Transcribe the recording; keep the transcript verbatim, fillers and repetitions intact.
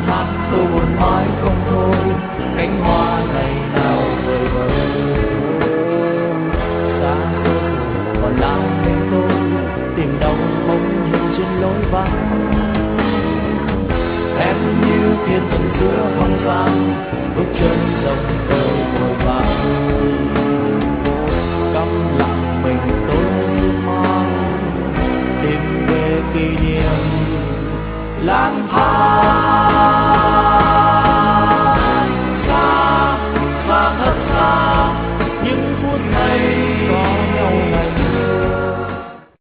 hát câu buồn mãi không thôi, cánh hoa ngày nào vời vợi. Xa xôi còn lại mình tôi tìm đâu bóng hình trên lối vắng. Em như thiên thần giữa không gian, bước chân rộng